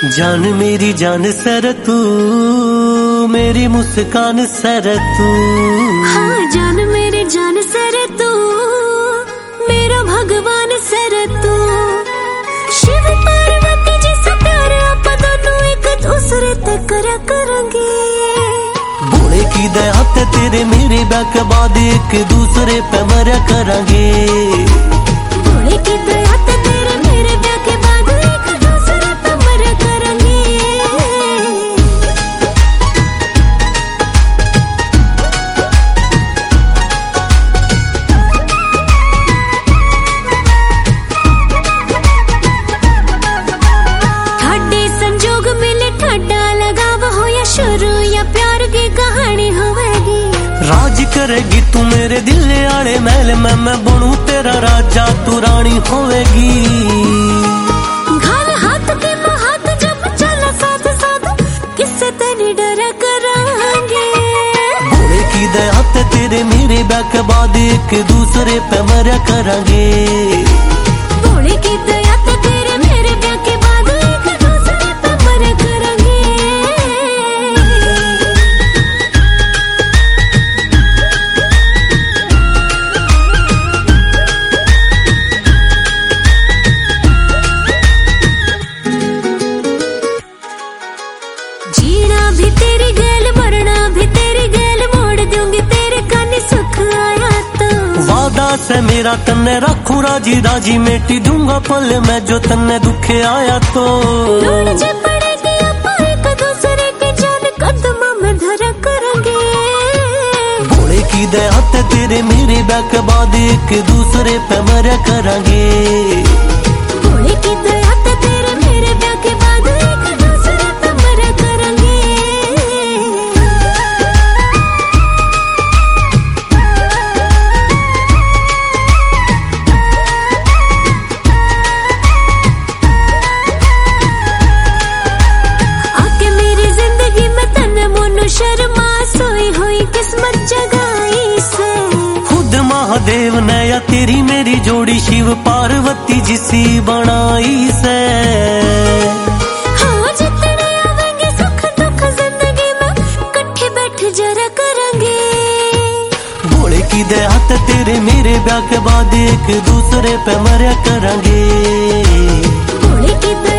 जान मेरी जान सर तू, मेरी मुस्कान सर तू। हाँ जान मेरी जान सर तू, मेरा भगवान सर तू। शिव पार्वती जैसा प्यार आप दोनों एक दूसरे ते करा करेंगे। भोले की दया ते तेरे मेरे ब्याह के बाद एक दूसरे पे मरा करेंगे। भोले की दया ते तेरे मेरे ब्याह के बाद एक दूसरे पे मरा करेंगे। ठाडे संजोग मिले ठाडा लगाव हो या शुरू या प्यार की कहानी होवेगी। राज करेगी तू मेरे दिल आड़े महल में, मैं बनूं तेरा राजा तू रानी होवेगी। घर हाथ के हाथ जब चला साथ साथ किससे तेरी डरा करांगे। भोले की दया ते तेरे मेरे ब्याह के बाद एक दूसरे पे मरा करेंगे। भोले की दया ते तेरे मेरे ब्याह के बाद एक दूसरे पे मरा करेंगे। जीना भी तेरी गैल मरना भी तेरी गैल, मोड़ दूंगी तेरे कानी सुख आया तो। वादा से मेरा तन्ने रखूं राजी राजी, मेटी दूंगा पल में जो तन्ने दुखे आया तो। लोड़ जे पड़ेगी आप एक दूसरे के जान कदमा में धरा करेंगे। भोले की दया ते तेरे मेरे ब्याह के बाद एक दूसरे पे मरा करेंगे। भोले की दया ते तेरे मेरे ब्याह के बाद एक दूसरे पे मरा करेंगे। आके मेरी जिंदगी में तन्ने मोनू शर्मा, सोई हुई किस्मत जगाई से। खुद महादेव ने या तेरी मेरी जोड़ी शिव पार्वती जिसी बनाई से। हाँ जितने आवेंगे सुख दुख जिंदगी में इकट्ठे बैठ जरा करेंगे। भोले की दया ते तेरे मेरे ब्याह के बाद एक दूसरे पे मरा करेंगे। भोले की